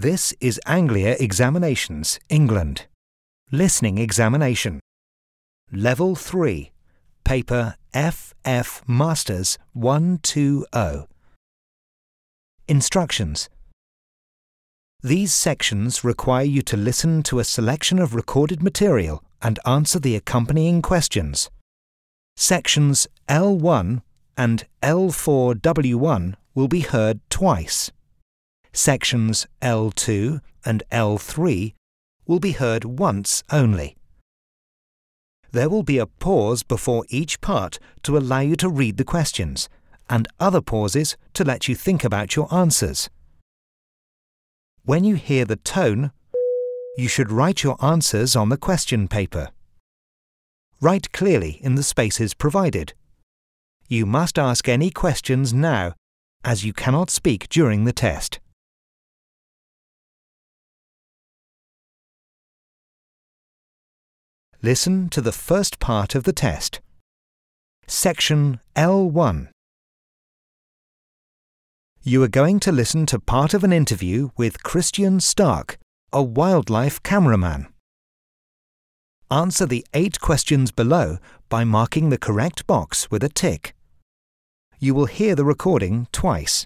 This is Anglia Examinations, England. Listening Examination. Level 3. Paper FF Masters 120. Instructions. These sections require you to listen to a selection of recorded material and answer the accompanying questions. Sections L1 and L4W1 will be heard twice. Sections L2 and L3 will be heard once only. There will be a pause before each part to allow you to read the questions, and other pauses to let you think about your answers. When you hear the tone, you should write your answers on the question paper. Write clearly in the spaces provided. You must ask any questions now, as you cannot speak during the test. Listen to the first part of the test. Section L1. You are going to listen to part of an interview with Christian Stark, a wildlife cameraman. Answer the 8 questions below by marking the correct box with a tick. You will hear the recording twice.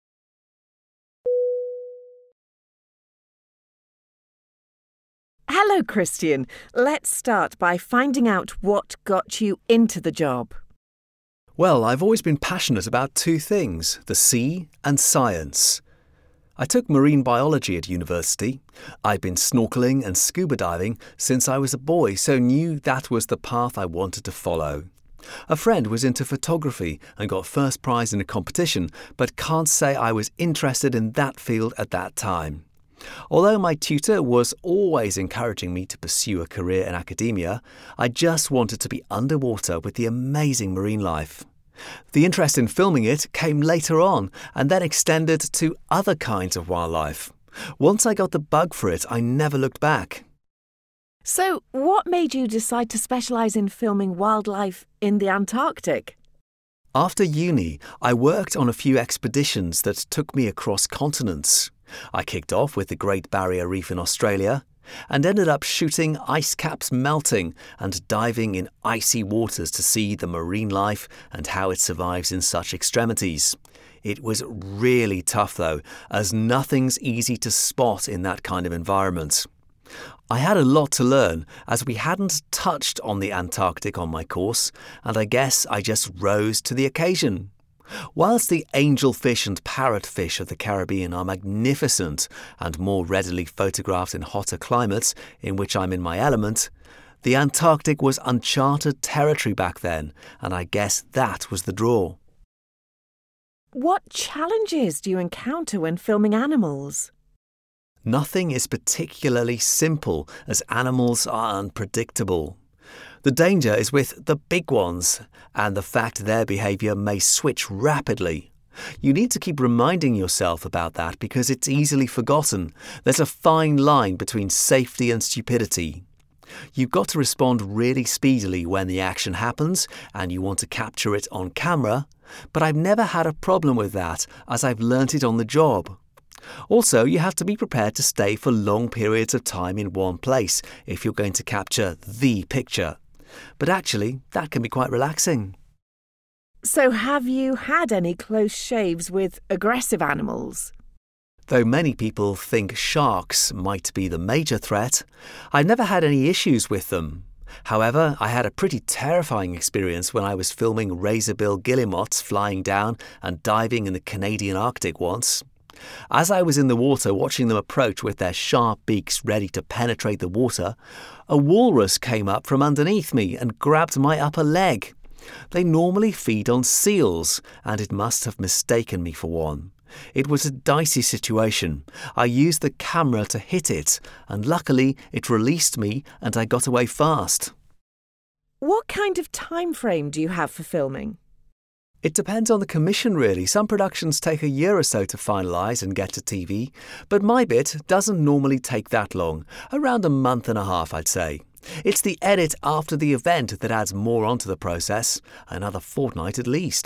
Hello, Christian. Let's start by finding out what got you into the job. Well, I've always been passionate about 2 things, the sea and science. I took marine biology at university. I'd been snorkeling and scuba diving since I was a boy, so knew that was the path I wanted to follow. A friend was into photography and got first prize in a competition, but can't say I was interested in that field at that time. Although my tutor was always encouraging me to pursue a career in academia, I just wanted to be underwater with the amazing marine life. The interest in filming it came later on and then extended to other kinds of wildlife. Once I got the bug for it, I never looked back. So, what made you decide to specialise in filming wildlife in the Antarctic? After uni, I worked on a few expeditions that took me across continents. I kicked off with the Great Barrier Reef in Australia and ended up shooting ice caps melting and diving in icy waters to see the marine life and how it survives in such extremities. It was really tough though, as nothing's easy to spot in that kind of environment. I had a lot to learn, as we hadn't touched on the Antarctic on my course, and I guess I just rose to the occasion. Whilst the angelfish and parrotfish of the Caribbean are magnificent and more readily photographed in hotter climates in which I'm in my element, the Antarctic was uncharted territory back then, and I guess that was the draw. What challenges do you encounter when filming animals? Nothing is particularly simple, as animals are unpredictable. The danger is with the big ones, and the fact their behaviour may switch rapidly. You need to keep reminding yourself about that because it's easily forgotten. There's a fine line between safety and stupidity. You've got to respond really speedily when the action happens and you want to capture it on camera, but I've never had a problem with that as I've learnt it on the job. Also, you have to be prepared to stay for long periods of time in one place if you're going to capture the picture. But actually, that can be quite relaxing. So have you had any close shaves with aggressive animals? Though many people think sharks might be the major threat, I've never had any issues with them. However, I had a pretty terrifying experience when I was filming razorbill guillemots flying down and diving in the Canadian Arctic once. As I was in the water watching them approach with their sharp beaks ready to penetrate the water, a walrus came up from underneath me and grabbed my upper leg. They normally feed on seals, and it must have mistaken me for one. It was a dicey situation. I used the camera to hit it, and luckily it released me and I got away fast. What kind of time frame do you have for filming? It depends on the commission really. Some productions take a year or so to finalise and get to TV, but my bit doesn't normally take that long, around a month and a half I'd say. It's the edit after the event that adds more onto the process, another fortnight at least.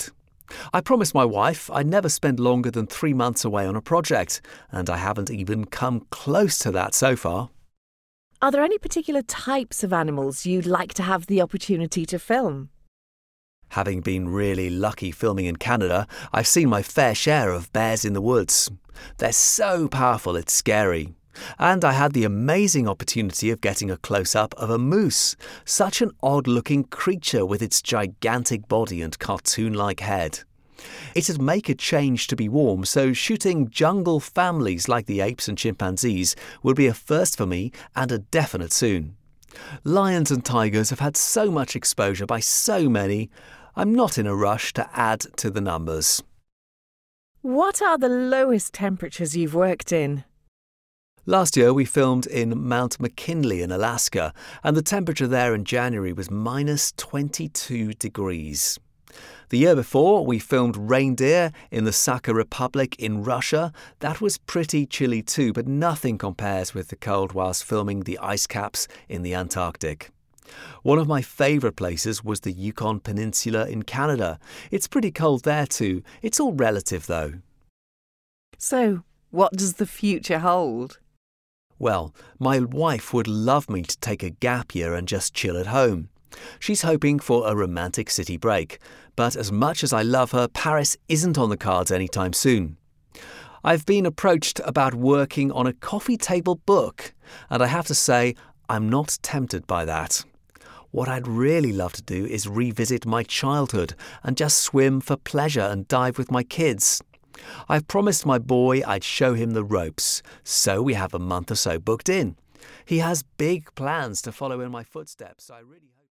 I promised my wife I'd never spend longer than 3 months away on a project, and I haven't even come close to that so far. Are there any particular types of animals you'd like to have the opportunity to film? Having been really lucky filming in Canada, I've seen my fair share of bears in the woods. They're so powerful it's scary. And I had the amazing opportunity of getting a close-up of a moose, such an odd-looking creature with its gigantic body and cartoon-like head. It'd make a change to be warm, so shooting jungle families like the apes and chimpanzees would be a first for me and a definite soon. Lions and tigers have had so much exposure by so many, I'm not in a rush to add to the numbers. What are the lowest temperatures you've worked in? Last year we filmed in Mount McKinley in Alaska, and the temperature there in January was minus 22 degrees. The year before we filmed reindeer in the Sakha Republic in Russia. That was pretty chilly too, but nothing compares with the cold whilst filming the ice caps in the Antarctic. One of my favourite places was the Yukon Peninsula in Canada. It's pretty cold there too. It's all relative though. So, what does the future hold? Well, my wife would love me to take a gap year and just chill at home. She's hoping for a romantic city break, but as much as I love her, Paris isn't on the cards anytime soon. I've been approached about working on a coffee table book, and I have to say I'm not tempted by that. What I'd really love to do is revisit my childhood and just swim for pleasure and dive with my kids. I've promised my boy I'd show him the ropes, so we have a month or so booked in. He has big plans to follow in my footsteps. I really hope.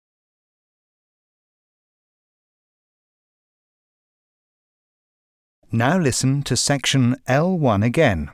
Now listen to section L1 again.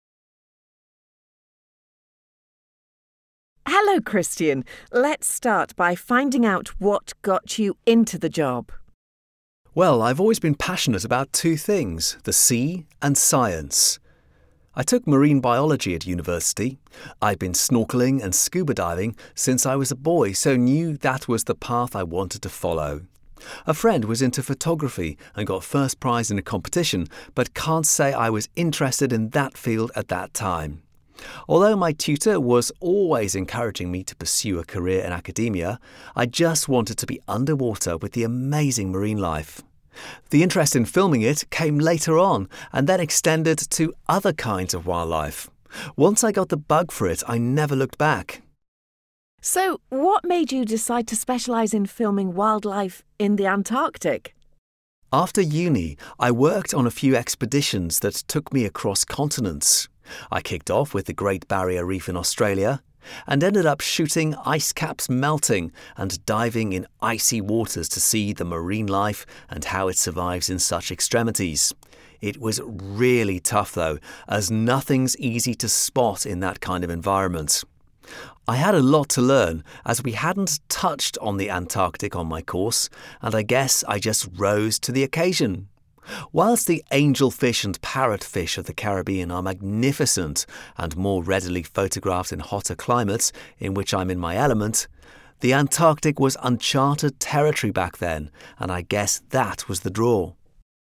Hello, Christian. Let's start by finding out what got you into the job. Well, I've always been passionate about two things, the sea and science. I took marine biology at university. I'd been snorkeling and scuba diving since I was a boy, so knew that was the path I wanted to follow. A friend was into photography and got first prize in a competition, but can't say I was interested in that field at that time. Although my tutor was always encouraging me to pursue a career in academia, I just wanted to be underwater with the amazing marine life. The interest in filming it came later on and then extended to other kinds of wildlife. Once I got the bug for it, I never looked back. So, what made you decide to specialise in filming wildlife in the Antarctic? After uni, I worked on a few expeditions that took me across continents. I kicked off with the Great Barrier Reef in Australia and ended up shooting ice caps melting and diving in icy waters to see the marine life and how it survives in such extremities. It was really tough though, as nothing's easy to spot in that kind of environment. I had a lot to learn, as we hadn't touched on the Antarctic on my course, and I guess I just rose to the occasion. Whilst the angelfish and parrotfish of the Caribbean are magnificent and more readily photographed in hotter climates in which I'm in my element, the Antarctic was uncharted territory back then, and I guess that was the draw.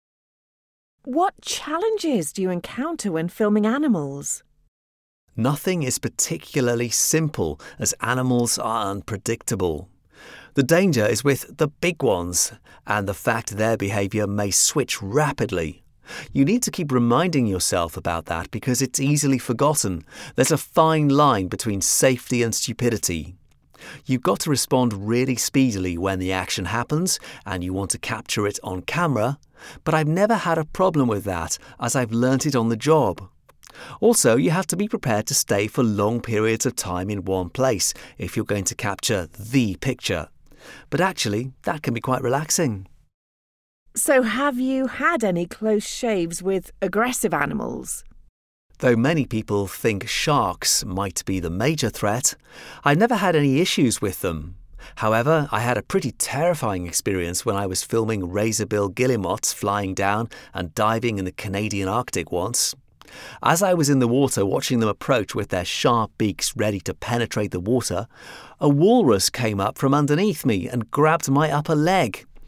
What challenges do you encounter when filming animals? Nothing is particularly simple, as animals are unpredictable. The danger is with the big ones, and the fact their behaviour may switch rapidly. You need to keep reminding yourself about that because it's easily forgotten. There's a fine line between safety and stupidity. You've got to respond really speedily when the action happens and you want to capture it on camera, but I've never had a problem with that as I've learnt it on the job. Also, you have to be prepared to stay for long periods of time in one place if you're going to capture the picture. But actually, that can be quite relaxing. So have you had any close shaves with aggressive animals? Though many people think sharks might be the major threat, I never had any issues with them. However, I had a pretty terrifying experience when I was filming razorbill guillemots flying down and diving in the Canadian Arctic once. As I was in the water watching them approach with their sharp beaks ready to penetrate the water, a walrus came up from underneath me and grabbed my upper leg.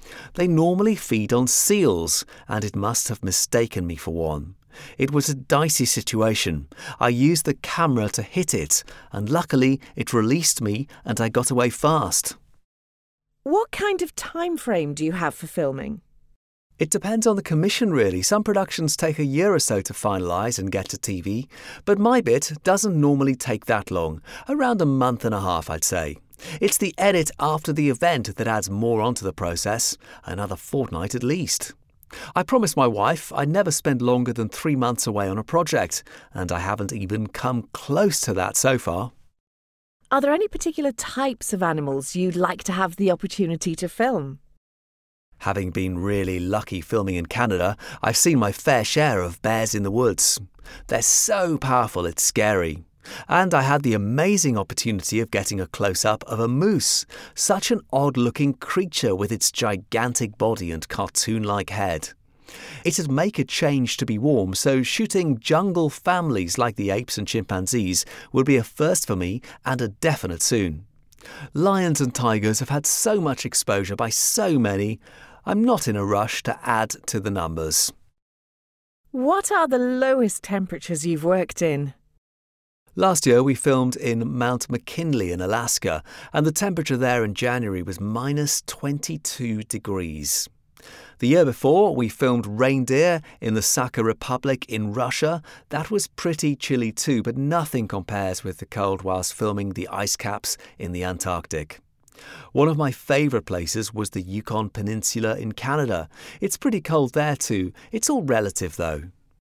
They normally feed on seals, and it must have mistaken me for one. It was a dicey situation. I used the camera to hit it, and luckily it released me and I got away fast. What kind of time frame do you have for filming? It depends on the commission really. Some productions take a year or so to finalise and get to TV, but my bit doesn't normally take that long, around a month and a half I'd say. It's the edit after the event that adds more onto the process, another fortnight at least. I promised my wife I'd never spend longer than 3 months away on a project, and I haven't even come close to that so far. Are there any particular types of animals you'd like to have the opportunity to film? Having been really lucky filming in Canada, I've seen my fair share of bears in the woods. They're so powerful it's scary. And I had the amazing opportunity of getting a close-up of a moose, such an odd-looking creature with its gigantic body and cartoon-like head. It'd make a change to be warm, so shooting jungle families like the apes and chimpanzees would be a first for me and a definite soon. Lions and tigers have had so much exposure by so many, I'm not in a rush to add to the numbers. What are the lowest temperatures you've worked in? Last year we filmed in Mount McKinley in Alaska, and the temperature there in January was minus 22 degrees. The year before we filmed Reindeer in the Sakha Republic in Russia. That was pretty chilly too, but nothing compares with the cold whilst filming the ice caps in the Antarctic. One of my favourite places was the Yukon Peninsula in Canada. It's pretty cold there too. It's all relative though.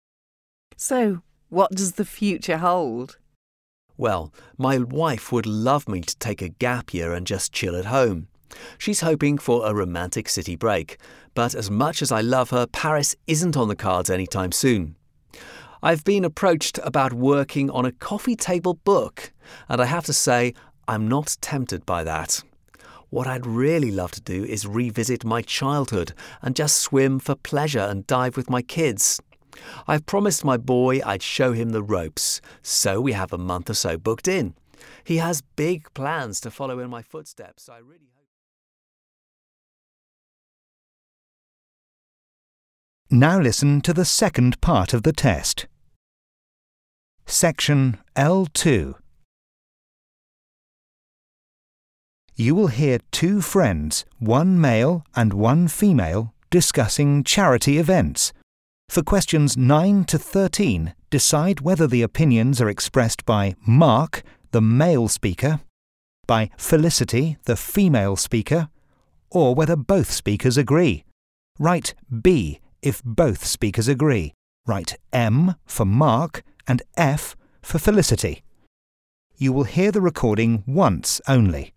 So, what does the future hold? Well, my wife would love me to take a gap year and just chill at home. She's hoping for a romantic city break, but as much as I love her, Paris isn't on the cards anytime soon. I've been approached about working on a coffee table book, and I have to say I'm not tempted by that. What I'd really love to do is revisit my childhood and just swim for pleasure and dive with my kids. I've promised my boy I'd show him the ropes, so we have a month or so booked in. He has big plans to follow in my footsteps, so I really hope... Now listen to the second part of the test. Section L2. You will hear 2 friends, one male and one female, discussing charity events. For questions 9 to 13, decide whether the opinions are expressed by Mark, the male speaker, by Felicity, the female speaker, or whether both speakers agree. Write B if both speakers agree. Write M for Mark and F for Felicity. You will hear the recording once only.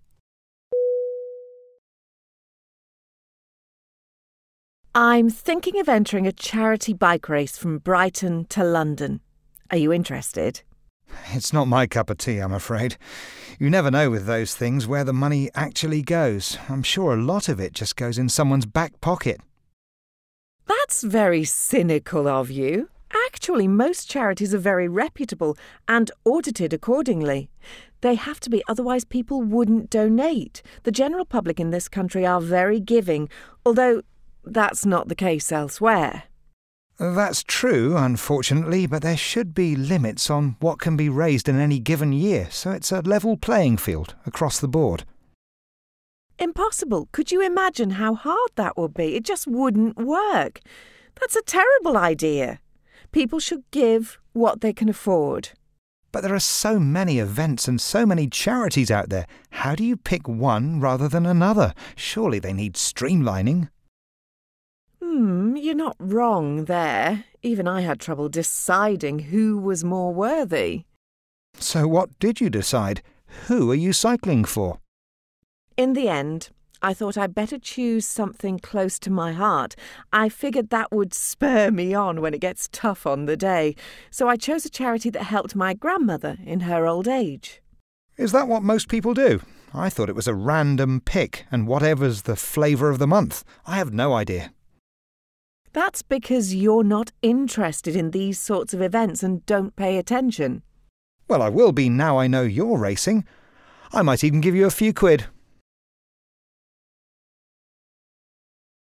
I'm thinking of entering a charity bike race from Brighton to London. Are you interested? It's not my cup of tea, I'm afraid. You never know with those things where the money actually goes. I'm sure a lot of it just goes in someone's back pocket. That's very cynical of you. Actually, most charities are very reputable and audited accordingly. They have to be, otherwise people wouldn't donate. The general public in this country are very giving, although that's not the case elsewhere. That's true, unfortunately, but there should be limits on what can be raised in any given year, so it's a level playing field across the board. Impossible. Could you imagine how hard that would be? It just wouldn't work. That's a terrible idea. People should give what they can afford. But there are so many events and so many charities out there. How do you pick one rather than another? Surely they need streamlining. You're not wrong there. Even I had trouble deciding who was more worthy. So what did you decide? Who are you cycling for? In the end, I thought I'd better choose something close to my heart. I figured that would spur me on when it gets tough on the day. So I chose a charity that helped my grandmother in her old age. Is that what most people do? I thought it was a random pick and whatever's the flavour of the month. I have no idea. That's because you're not interested in these sorts of events and don't pay attention. Well, I will be now I know you're racing. I might even give you a few quid.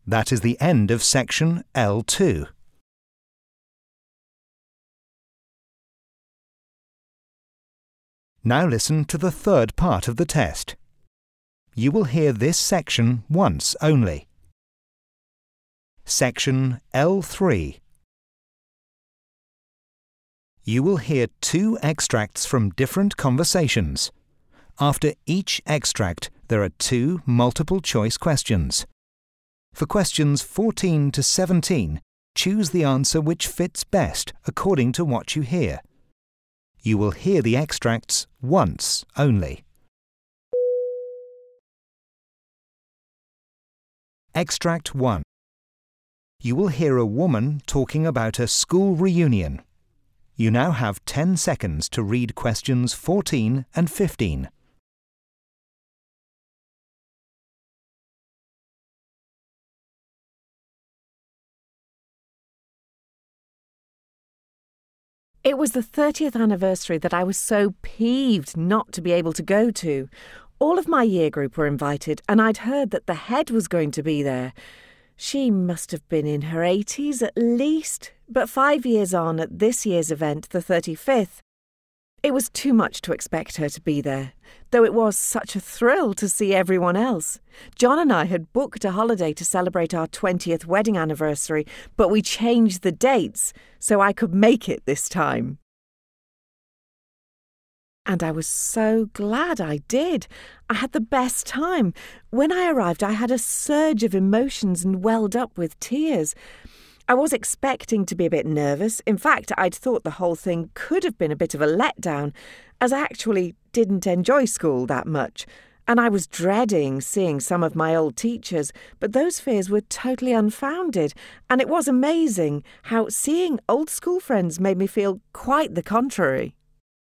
That is the end of section L2. Now listen to the third part of the test. You will hear this section once only. Section L3. You will hear 2 extracts from different conversations. After each extract, there are 2 multiple-choice questions. For questions 14 to 17, choose the answer which fits best according to what you hear. You will hear the extracts once only. Extract 1. You will hear a woman talking about a school reunion. You now have 10 seconds to read questions 14 and 15. It was the 30th anniversary that I was so peeved not to be able to go to. All of my year group were invited, and I'd heard that the head was going to be there. She must have been in her 80s at least, but 5 years on at this year's event, the 35th, it was too much to expect her to be there, though it was such a thrill to see everyone else. John and I had booked a holiday to celebrate our 20th wedding anniversary, but we changed the dates so I could make it this time. And I was so glad I did. I had the best time. When I arrived, I had a surge of emotions and welled up with tears. I was expecting to be a bit nervous. In fact, I'd thought the whole thing could have been a bit of a letdown, as I actually didn't enjoy school that much, and I was dreading seeing some of my old teachers, but those fears were totally unfounded, and it was amazing how seeing old school friends made me feel quite the contrary.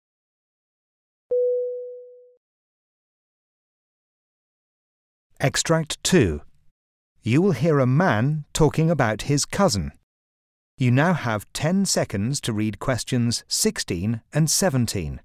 Extract 2. You will hear a man talking about his cousin. You now have 10 seconds to read questions 16 and 17.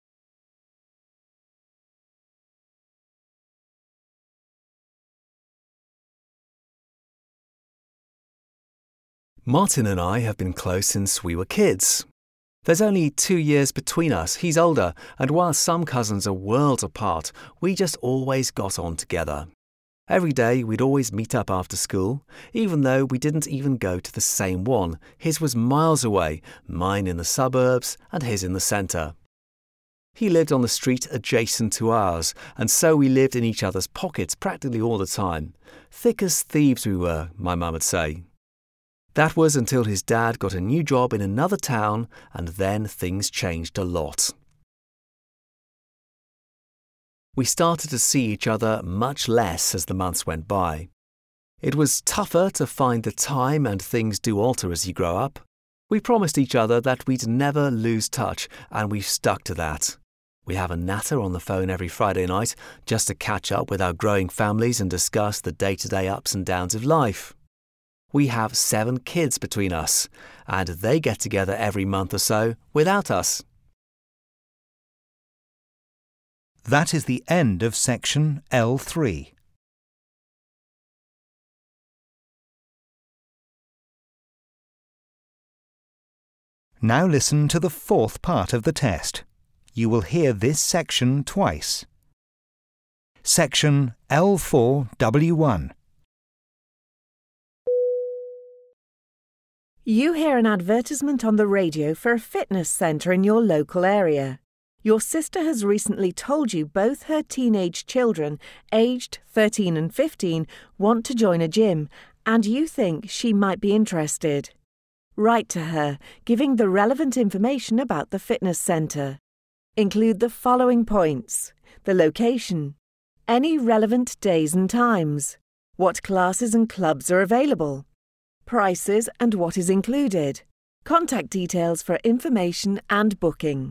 Martin and I have been close since we were kids. There's only 2 years between us. He's older, and while some cousins are worlds apart, we just always got on together. Every day we'd always meet up after school, even though we didn't even go to the same one. His was miles away, mine in the suburbs and his in the centre. He lived on the street adjacent to ours, and so we lived in each other's pockets practically all the time. Thick as thieves we were, my mum would say. That was until his dad got a new job in another town, and then things changed a lot. We started to see each other much less as the months went by. It was tougher to find the time, and things do alter as you grow up. We promised each other that we'd never lose touch, and we've stuck to that. We have a natter on the phone every Friday night just to catch up with our growing families and discuss the day-to-day ups and downs of life. We have 7 kids between us, and they get together every month or so without us. That is the end of section L3. Now listen to the fourth part of the test. You will hear this section twice. Section L4W1. You hear an advertisement on the radio for a fitness centre in your local area. Your sister has recently told you both her teenage children, aged 13 and 15, want to join a gym, and you think she might be interested. Write to her, giving the relevant information about the fitness centre. Include the following points: the location, any relevant days and times, what classes and clubs are available, prices and what is included, contact details for information and booking.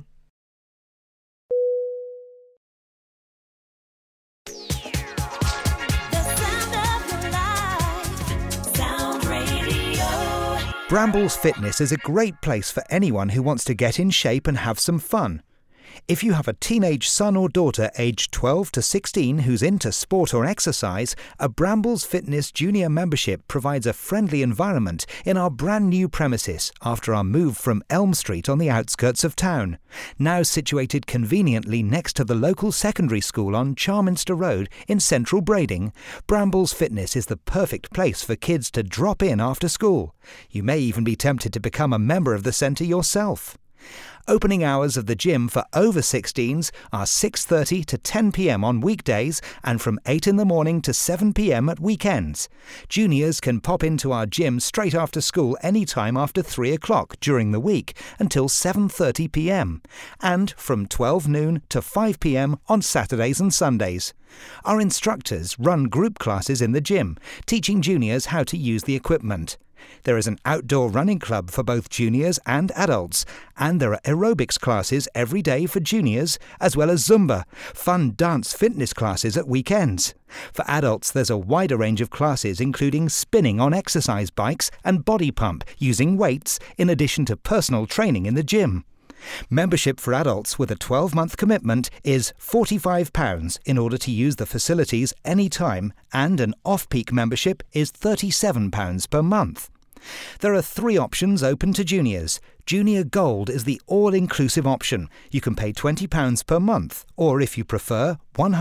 Brambles Fitness is a great place for anyone who wants to get in shape and have some fun. If you have a teenage son or daughter aged 12 to 16 who's into sport or exercise, a Brambles Fitness Junior membership provides a friendly environment in our brand new premises after our move from Elm Street on the outskirts of town. Now situated conveniently next to the local secondary school on Charminster Road in central Brading, Brambles Fitness is the perfect place for kids to drop in after school. You may even be tempted to become a member of the centre yourself. Opening hours of the gym for over 16s are 6:30 to 10 p.m. on weekdays and from 8 in the morning to 7 p.m. at weekends. Juniors can pop into our gym straight after school any time after 3 o'clock during the week until 7:30 p.m. and from 12 noon to 5 p.m. on Saturdays and Sundays. Our instructors run group classes in the gym, teaching juniors how to use the equipment. There is an outdoor running club for both juniors and adults, and there are aerobics classes every day for juniors, as well as Zumba, fun dance fitness classes at weekends. For adults, there's a wider range of classes including spinning on exercise bikes and body pump using weights, in addition to personal training in the gym. Membership for adults with a 12-month commitment is £45 in order to use the facilities any time, and an off-peak membership is £37 per month. There are 3 options open to juniors. Junior Gold is the all-inclusive option. You can pay £20 per month, or if you prefer,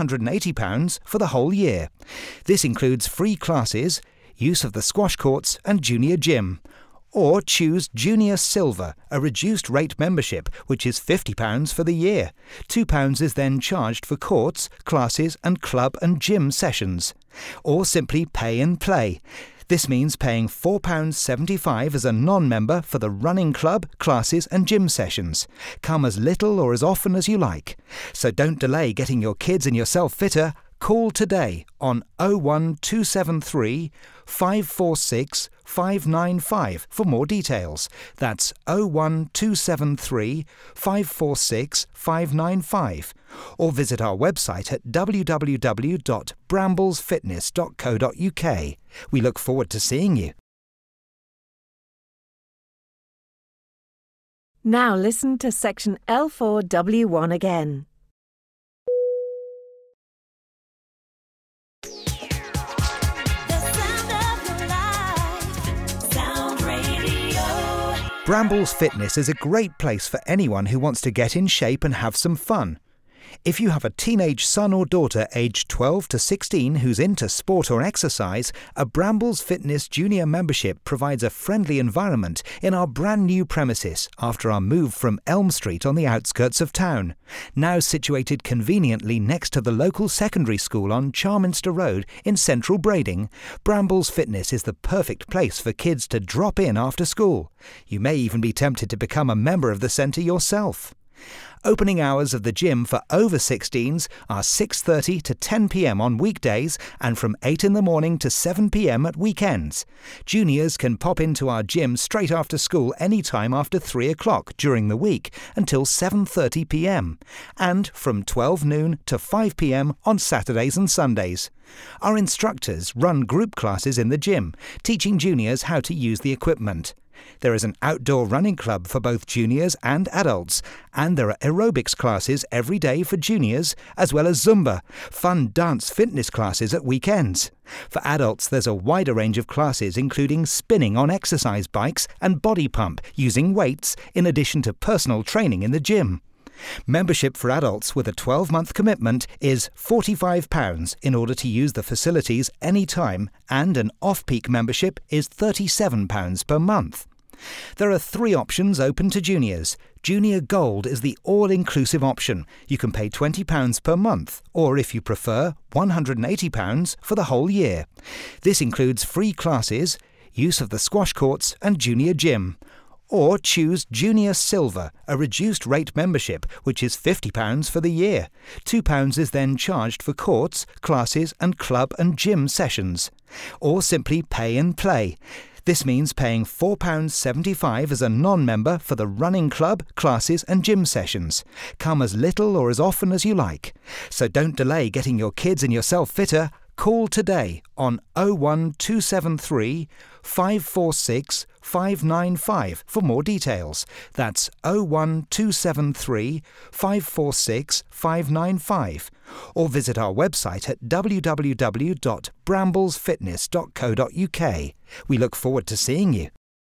£180 for the whole year. This includes free classes, use of the squash courts and junior gym. Or choose Junior Silver, a reduced rate membership, which is £50 for the year. £2 is then charged for courts, classes and club and gym sessions. Or simply pay and play. This means paying £4.75 as a non-member for the running club, classes and gym sessions. Come as little or as often as you like. So don't delay getting your kids and yourself fitter. Call today on 01273 546 595 for more details. That's 01273 546 595. Or visit our website at www.bramblesfitness.co.uk. We look forward to seeing you. Now listen to section L4W1 again. Brambles Fitness is a great place for anyone who wants to get in shape and have some fun. If you have a teenage son or daughter aged 12 to 16 who's into sport or exercise, a Brambles Fitness Junior membership provides a friendly environment in our brand new premises after our move from Elm Street on the outskirts of town. Now situated conveniently next to the local secondary school on Charminster Road in central Brading, Brambles Fitness is the perfect place for kids to drop in after school. You may even be tempted to become a member of the centre yourself. Opening hours of the gym for over 16s are 6:30 to 10 p.m. on weekdays and from 8 in the morning to 7 p.m. at weekends. Juniors can pop into our gym straight after school any time after 3 o'clock during the week until 7:30 p.m. and from 12 noon to 5 p.m. on Saturdays and Sundays. Our instructors run group classes in the gym, teaching juniors how to use the equipment. There is an outdoor running club for both juniors and adults, and there are aerobics classes every day for juniors, as well as Zumba, fun dance fitness classes at weekends. For adults, there's a wider range of classes including spinning on exercise bikes and body pump using weights, in addition to personal training in the gym. Membership for adults with a 12-month commitment is £45 in order to use the facilities any time, and an off-peak membership is £37 per month. There are 3 options open to juniors. Junior Gold is the all-inclusive option. You can pay £20 per month, or if you prefer, £180 for the whole year. This includes free classes, use of the squash courts and junior gym. Or choose Junior Silver, a reduced rate membership, which is £50 for the year. £2 is then charged for courts, classes and club and gym sessions. Or simply pay and play. This means paying £4.75 as a non-member for the running club, classes and gym sessions. Come as little or as often as you like. So don't delay getting your kids and yourself fitter. Call today on 01273 546 595 for more details. That's 01273 546 595. Or visit our website at www.bramblesfitness.co.uk. We look forward to seeing you.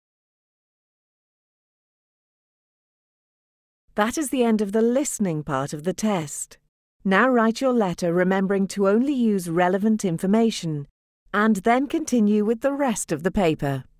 That is the end of the listening part of the test. Now write your letter remembering to only use relevant information, and then continue with the rest of the paper.